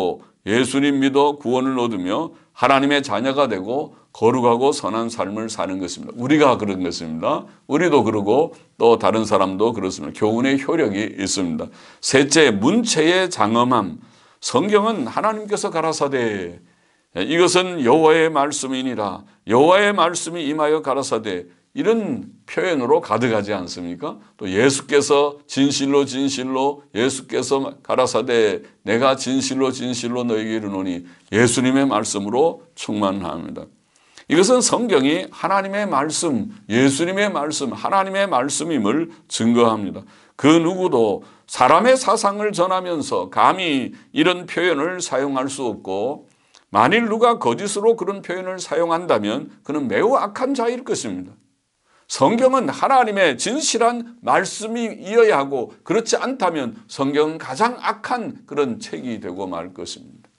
예수님 믿어 구원을 얻으며 하나님의 자녀가 되고 거룩하고 선한 삶을 사는 것입니다. 우리가 그런 것입니다. 우리도 그러고 또 다른 사람도 그렇습니다. 교훈의 효력이 있습니다. 셋째, 문체의 장엄함. 성경은 하나님께서 가라사대 이것은 여호와의 말씀이니라. 여호와의 말씀이 임하여 가라사대 이런 표현으로 가득하지 않습니까? 또 예수께서 진실로 진실로 예수께서 가라사대 내가 진실로 진실로 너에게 이르노니 예수님의 말씀으로 충만합니다. 이것은 성경이 하나님의 말씀, 예수님의 말씀, 하나님의 말씀임을 증거합니다. 그 누구도 사람의 사상을 전하면서 감히 이런 표현을 사용할 수 없고 만일 누가 거짓으로 그런 표현을 사용한다면 그는 매우 악한 자일 것입니다. 성경은 하나님의 진실한 말씀이어야 하고 그렇지 않다면 성경은 가장 악한 그런 책이 되고 말 것입니다.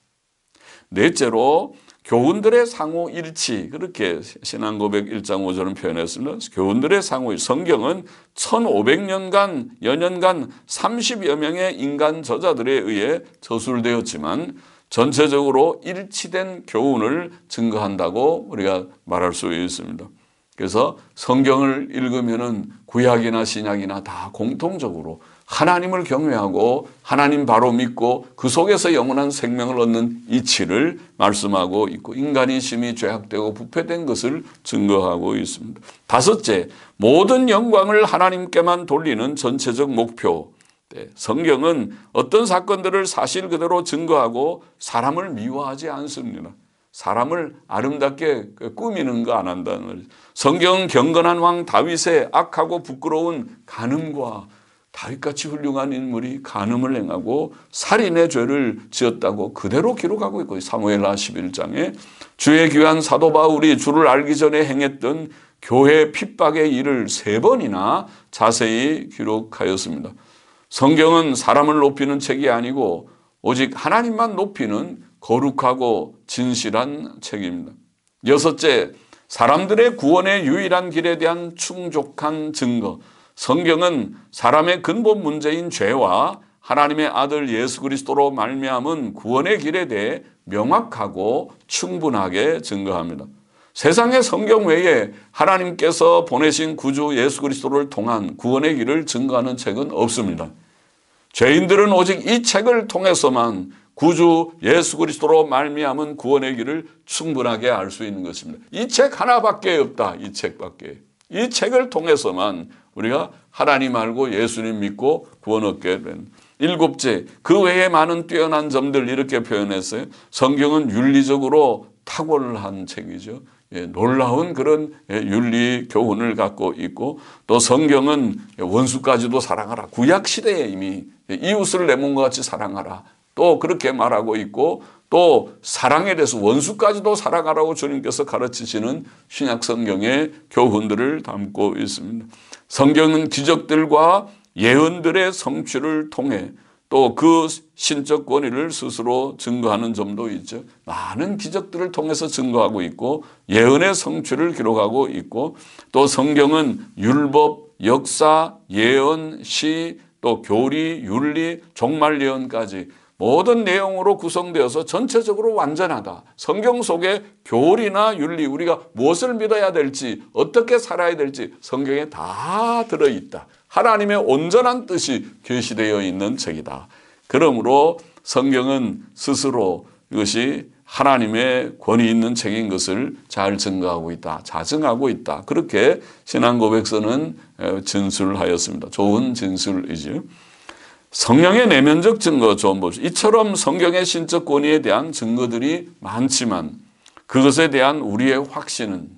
넷째로 교훈들의 상호 일치 그렇게 신앙고백 1장 5절은 표현했습니다. 교훈들의 상호 일치. 성경은 1500년간 여년간 30여 명의 인간 저자들에 의해 저술되었지만 전체적으로 일치된 교훈을 증거한다고 우리가 말할 수 있습니다. 그래서 성경을 읽으면은 구약이나 신약이나 다 공통적으로 하나님을 경외하고 하나님 바로 믿고 그 속에서 영원한 생명을 얻는 이치를 말씀하고 있고 인간이 심히 죄악되고 부패된 것을 증거하고 있습니다. 다섯째, 모든 영광을 하나님께만 돌리는 전체적 목표. 성경은 어떤 사건들을 사실 그대로 증거하고 사람을 미워하지 않습니다. 사람을 아름답게 꾸미는 거 안 한다는 거죠. 성경은 경건한 왕 다윗의 악하고 부끄러운 간음과 다윗같이 훌륭한 인물이 간음을 행하고 살인의 죄를 지었다고 그대로 기록하고 있고 사무엘하 11장에 주의 귀한 사도 바울이 주를 알기 전에 행했던 교회 핍박의 일을 3번이나 자세히 기록하였습니다. 성경은 사람을 높이는 책이 아니고 오직 하나님만 높이는 거룩하고 진실한 책입니다. 여섯째, 사람들의 구원의 유일한 길에 대한 충족한 증거. 성경은 사람의 근본 문제인 죄와 하나님의 아들 예수 그리스도로 말미암은 구원의 길에 대해 명확하고 충분하게 증거합니다. 세상의 성경 외에 하나님께서 보내신 구주 예수 그리스도를 통한 구원의 길을 증거하는 책은 없습니다. 죄인들은 오직 이 책을 통해서만 구주 예수 그리스도로 말미암은 구원의 길을 충분하게 알 수 있는 것입니다. 이 책 하나밖에 없다. 이 책밖에. 이 책을 통해서만 우리가 하나님 알고 예수님 믿고 구원 얻게 된. 일곱째, 그 외에 많은 뛰어난 점들 이렇게 표현했어요. 성경은 윤리적으로 탁월한 책이죠. 놀라운 그런 윤리 교훈을 갖고 있고 또 성경은 원수까지도 사랑하라. 구약시대에 이미 이웃을 내 몸과 같이 사랑하라. 또 그렇게 말하고 있고 또 사랑에 대해서 원수까지도 사랑하라고 주님께서 가르치시는 신약 성경의 교훈들을 담고 있습니다. 성경은 기적들과 예언들의 성취를 통해 또 그 신적 권위를 스스로 증거하는 점도 있죠. 많은 기적들을 통해서 증거하고 있고 예언의 성취를 기록하고 있고 또 성경은 율법, 역사, 예언, 시, 또 교리, 윤리, 종말 예언까지 모든 내용으로 구성되어서 전체적으로 완전하다. 성경 속에 교리나 윤리, 우리가 무엇을 믿어야 될지, 어떻게 살아야 될지 성경에 다 들어있다. 하나님의 온전한 뜻이 계시되어 있는 책이다. 그러므로 성경은 스스로 이것이 하나님의 권위 있는 책인 것을 잘 증거하고 있다. 자증하고 있다. 그렇게 신앙고백서는 진술하였습니다. 좋은 진술이죠. 성령의 내면적 증거 좀 보시죠. 이처럼 성경의 신적 권위에 대한 증거들이 많지만 그것에 대한 우리의 확신은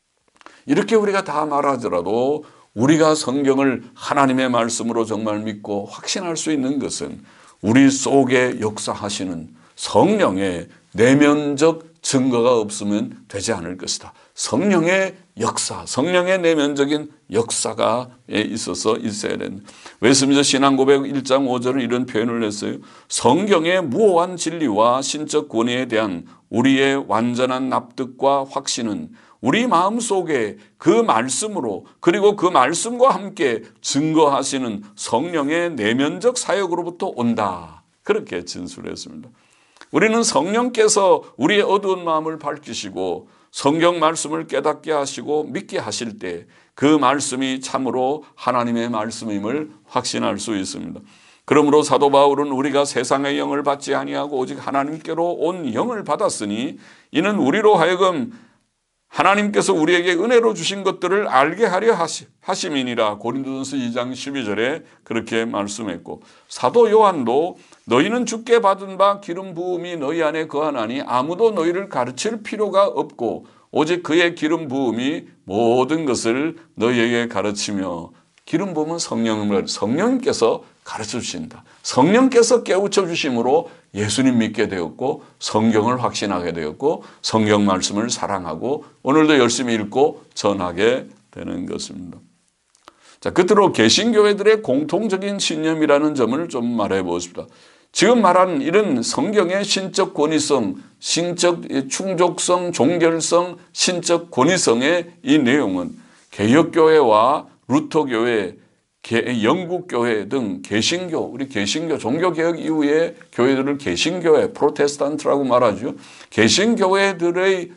이렇게 우리가 다 말하더라도 우리가 성경을 하나님의 말씀으로 정말 믿고 확신할 수 있는 것은 우리 속에 역사하시는 성령의 내면적 증거가 없으면 되지 않을 것이다. 성령의 역사, 성령의 내면적인 역사가 있어서 있어야 된다. 웨스민스터 신앙고백 1장 5절은 이런 표현을 했어요. 성경의 무오한 진리와 신적 권위에 대한 우리의 완전한 납득과 확신은 우리 마음속에 그 말씀으로 그리고 그 말씀과 함께 증거하시는 성령의 내면적 사역으로부터 온다. 그렇게 진술했습니다. 우리는 성령께서 우리의 어두운 마음을 밝히시고 성경 말씀을 깨닫게 하시고 믿게 하실 때 그 말씀이 참으로 하나님의 말씀임을 확신할 수 있습니다. 그러므로 사도 바울은 우리가 세상의 영을 받지 아니하고 오직 하나님께로 온 영을 받았으니 이는 우리로 하여금 하나님께서 우리에게 은혜로 주신 것들을 알게 하려 하심이니라. 고린도전서 2장 12절에 그렇게 말씀했고, 사도 요한도 너희는 주께 받은 바 기름 부음이 너희 안에 거하나니 아무도 너희를 가르칠 필요가 없고 오직 그의 기름 부음이 모든 것을 너희에게 가르치며, 기름 부음은 성령님께서 가르쳐 주신다. 성령께서 깨우쳐 주심으로 예수님 믿게 되었고 성경을 확신하게 되었고 성경 말씀을 사랑하고 오늘도 열심히 읽고 전하게 되는 것입니다. 자, 끝으로 개신교회들의 공통적인 신념이라는 점을 좀 말해 보겠습니다. 지금 말한 이런 성경의 신적 권위성, 신적 충족성, 종결성, 신적 권위성의 이 내용은 개혁교회와 루터교회, 영국교회 등 개신교, 우리 개신교, 종교개혁 이후의 교회들을 개신교회, 프로테스탄트라고 말하죠. 개신교회들의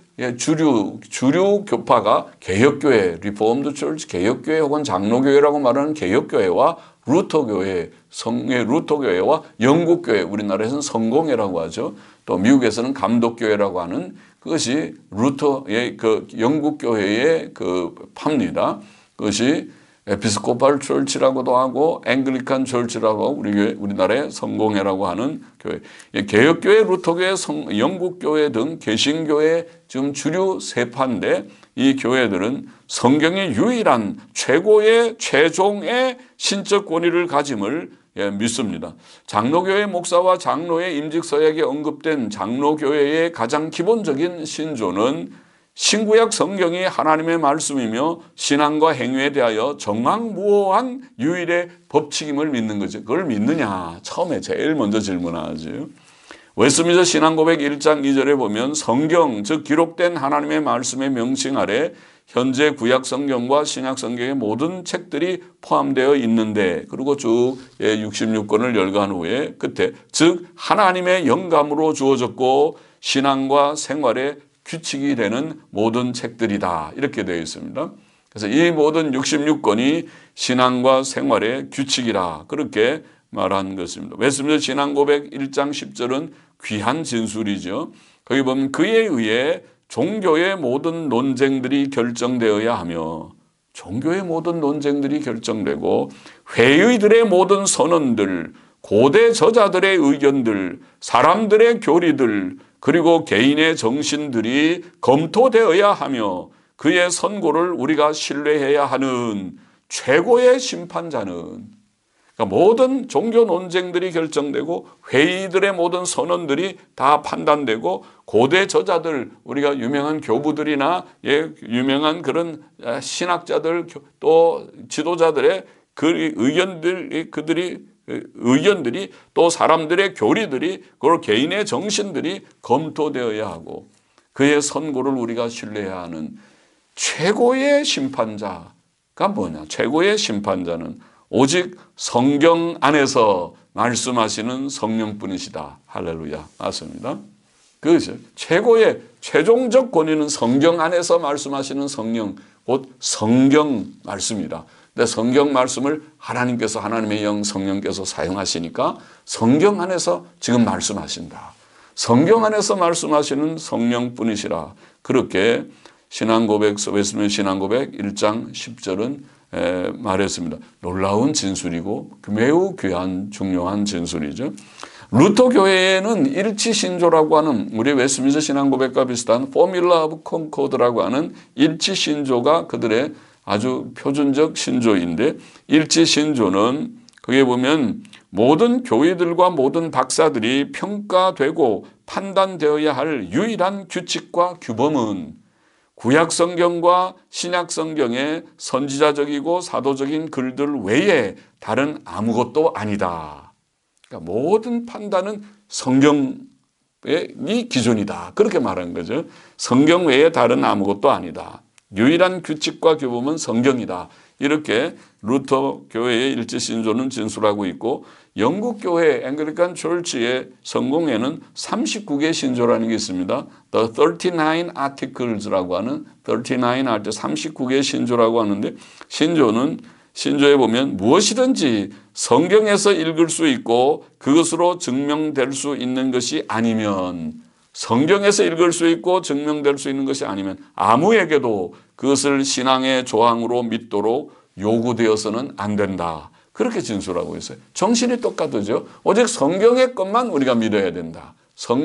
주류 교파가 개혁교회, 리포엄드 처치, 개혁교회 혹은 장로교회라고 말하는 개혁교회와 루터교회, 성의 루터교회와 영국교회, 우리나라에서는 성공회라고 하죠. 또 미국에서는 감독교회라고 하는 그것이 루터의 그 영국교회의 그 파입니다. 그것이 에피스코팔 철치라고도 하고 앵글리칸 철치라고 하고 우리나라의 성공회라고 하는 교회, 개혁교회, 루터교회, 영국교회 등 개신교회 지금 주류 세파인데 이 교회들은 성경의 유일한 최고의 최종의 신적 권위를 가짐을 믿습니다. 장로교회 목사와 장로의 임직 서약에 언급된 장로교회의 가장 기본적인 신조는 신구약 성경이 하나님의 말씀이며 신앙과 행위에 대하여 정확무오한 유일의 법칙임을 믿는 거죠. 그걸 믿느냐? 처음에 제일 먼저 질문하죠. 웨스트민스터 신앙고백 1장 2절에 보면 성경, 즉 기록된 하나님의 말씀의 명칭 아래 현재 구약 성경과 신약 성경의 모든 책들이 포함되어 있는데, 그리고 쭉 66권을 열거한 후에 끝에 즉 하나님의 영감으로 주어졌고 신앙과 생활에 규칙이 되는 모든 책들이다, 이렇게 되어 있습니다. 그래서 이 모든 66권이 신앙과 생활의 규칙이라 그렇게 말한 것입니다. 웨스트민스터 신앙고백 1장 10절은 귀한 진술이죠. 거기 보면 그에 의해 종교의 모든 논쟁들이 결정되어야 하며, 종교의 모든 논쟁들이 결정되고 회의들의 모든 선언들, 고대 저자들의 의견들, 사람들의 교리들, 그리고 개인의 정신들이 검토되어야 하며 그의 선고를 우리가 신뢰해야 하는 최고의 심판자는, 그러니까 모든 종교 논쟁들이 결정되고 회의들의 모든 선언들이 다 판단되고 고대 저자들, 우리가 유명한 교부들이나 유명한 그런 신학자들 또 지도자들의 그 의견들이 또 사람들의 교리들이, 그리고 개인의 정신들이 검토되어야 하고 그의 선고를 우리가 신뢰해야 하는 최고의 심판자가 뭐냐? 최고의 심판자는 오직 성경 안에서 말씀하시는 성령뿐이시다. 할렐루야. 맞습니다. 그것이 최고의 최종적 권위는 성경 안에서 말씀하시는 성령, 곧 성경 말씀이다. 근데 성경 말씀을 하나님께서, 하나님의 영 성령께서 사용하시니까 성경 안에서 지금 말씀하신다. 성경 안에서 말씀하시는 성령뿐이시라. 그렇게 신앙고백, 웨스트민스터 신앙고백 1장 10절은 말했습니다. 놀라운 진술이고 매우 귀한 중요한 진술이죠. 루터 교회에는 일치신조라고 하는, 우리 웨스트민스터 신앙고백과 비슷한 포뮬라 오브 콘코드라고 하는 일치신조가 그들의 아주 표준적 신조인데, 일치신조는 거기에 보면 모든 교회들과 모든 박사들이 평가되고 판단되어야 할 유일한 규칙과 규범은 구약 성경과 신약 성경의 선지자적이고 사도적인 글들 외에 다른 아무것도 아니다. 그러니까 모든 판단은 성경이 기준이다. 그렇게 말한 거죠. 성경 외에 다른 아무것도 아니다. 유일한 규칙과 규범은 성경이다. 이렇게 루터 교회의 일제 신조는 진술하고 있고 영국 교회 앵글리칸 철치의 성공회는 39개 신조라는 게 있습니다. The 39 Articles라고 하는 39개 신조라고 하는데 신조에 보면 무엇이든지 성경에서 읽을 수 있고 그것으로 증명될 수 있는 것이 아니면 성경에서 읽을 수 있고 증명될 수 있는 것이 아니면 아무에게도 그것을 신앙의 조항으로 믿도록 요구되어서는 안 된다. 그렇게 진술하고 있어요. 정신이 똑같죠. 오직 성경의 것만 우리가 믿어야 된다.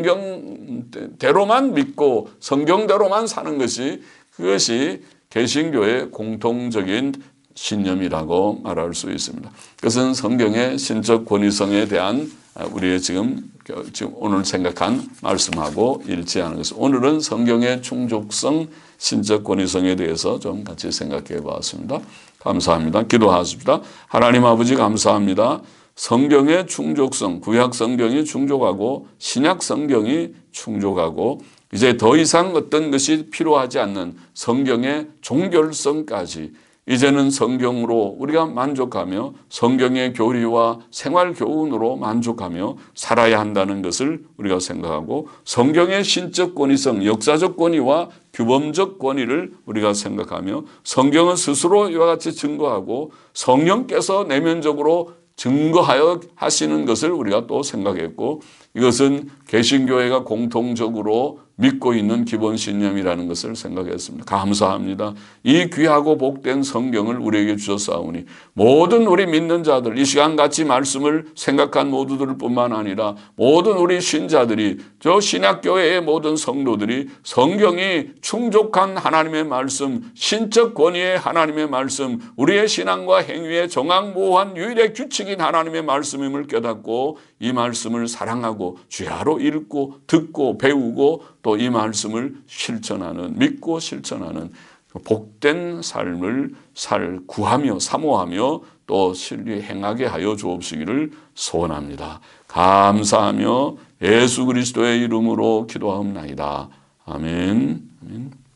성경대로만 믿고 성경대로만 사는 것이 그것이 개신교의 공통적인 신념이라고 말할 수 있습니다. 그것은 성경의 신적 권위성에 대한 우리의 지금 오늘 생각한 말씀하고 일치하는 것입니다. 오늘은 성경의 충족성, 신적 권위성에 대해서 좀 같이 생각해 보았습니다. 감사합니다. 기도하십시다. 하나님 아버지 감사합니다. 성경의 충족성, 구약 성경이 충족하고 신약 성경이 충족하고 이제 더 이상 어떤 것이 필요하지 않는 성경의 종결성까지 이제는 성경으로 우리가 만족하며 성경의 교리와 생활 교훈으로 만족하며 살아야 한다는 것을 우리가 생각하고 성경의 신적 권위성, 역사적 권위와 규범적 권위를 우리가 생각하며 성경은 스스로 이와 같이 증거하고 성령께서 내면적으로 증거하여 하시는 것을 우리가 또 생각했고 이것은 개신교회가 공통적으로 믿고 있는 기본 신념이라는 것을 생각했습니다. 감사합니다. 이 귀하고 복된 성경을 우리에게 주셨사오니 모든 우리 믿는 자들 이 시간 같이 말씀을 생각한 모두들 뿐만 아니라 모든 우리 신자들이 저 신약교회의 모든 성도들이 성경이 충족한 하나님의 말씀 신적 권위의 하나님의 말씀 우리의 신앙과 행위의 정확무오한 유일의 규칙인 하나님의 말씀임을 깨닫고 이 말씀을 사랑하고 주야로 읽고 듣고 배우고 또 이 말씀을 실천하는 믿고 실천하는 복된 삶을 구하며 사모하며 또 실리 행하게 하여 주옵시기를 소원합니다. 감사하며 예수 그리스도의 이름으로 기도하옵나이다. 아멘. 아멘.